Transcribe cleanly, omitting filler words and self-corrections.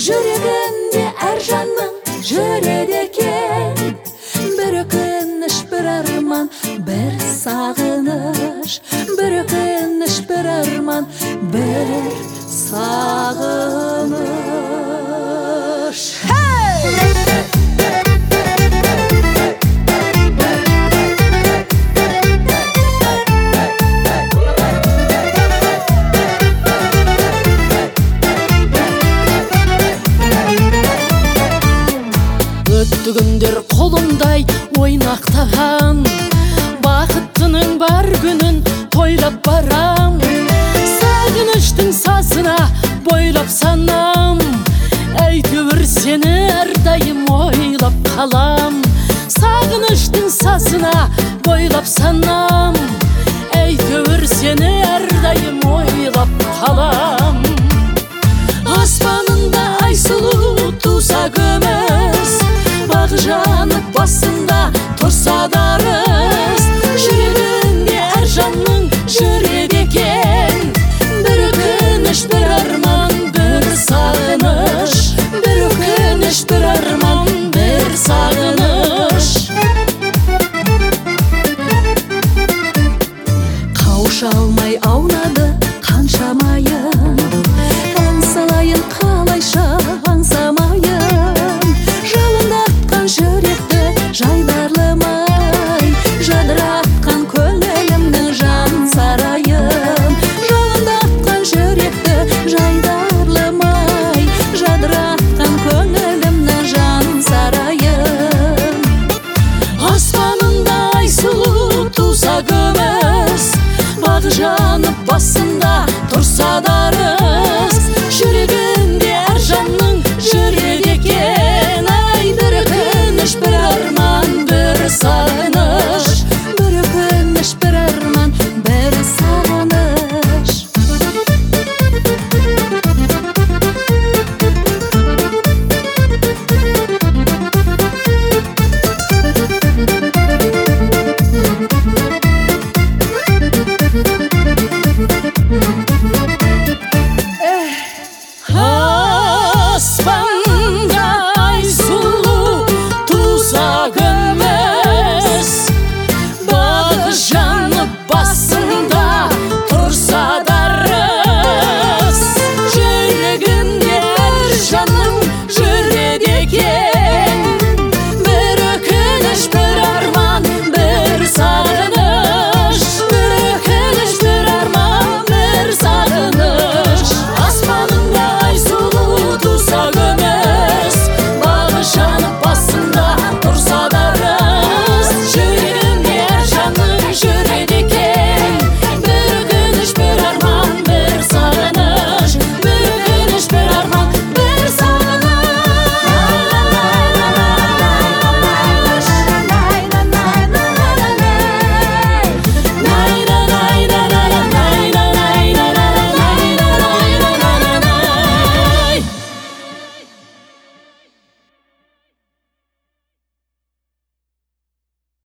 Жүрегінде әр жанның жүреді екен. Бір өкініш, бір арман, бір сағыныш. Бір өкініш, бір арман, бір сағыныш. Өтті күндер қолымдай ойнақтаған, бақыттының бар күнін тойлап барам. Сағыныштың сазына бойлап санам, әйтеуір сені әрдайым ойлап қалам. Сағыныштың сазына бойлап санам, әйтеуір сені әрдайым ойлап қалам. Аспанында ай сұлу туса күміс, бақ жанып басында тұрса дарыс. Жүрегінде әр жанның жүреді екен. Бір өкініш, бір арман, бір сағыныш. Бір өкініш, бір арман, бір сағыныш. Қауыша алмай аунады қаншамайын, ән салайын қалайша аңсамайын. Жалындатқан жүректі жайдарламай, жадыратқан көңілімнің жан сарайын. Жалындатқан жүректі жайдарламай, жадыратқан көңілімнің жан сарайын. Аспанында ай сұлу туса күміс, бақ жанып басында тұрса да